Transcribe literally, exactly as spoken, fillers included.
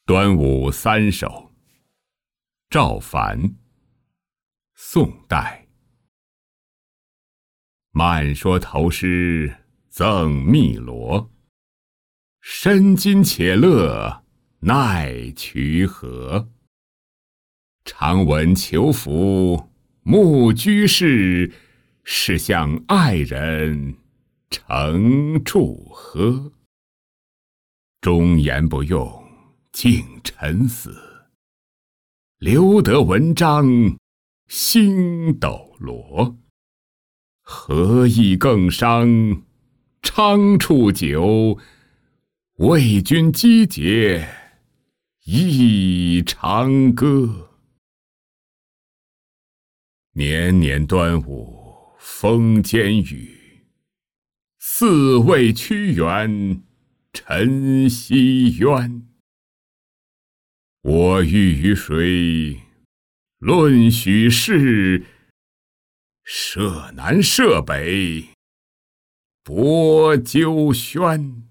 端午三首，赵凡，宋代。慢说头诗赠汨罗，申金且乐奈渠河。常闻求福慕居士，是向爱人成祝贺。忠言不用竟臣死，留得文章星斗罗。何意更伤仓促久，为君击节一长歌。年年端午风间雨，四位屈原晨曦渊。我欲与水论许氏，涉南涉北泊鸠轩。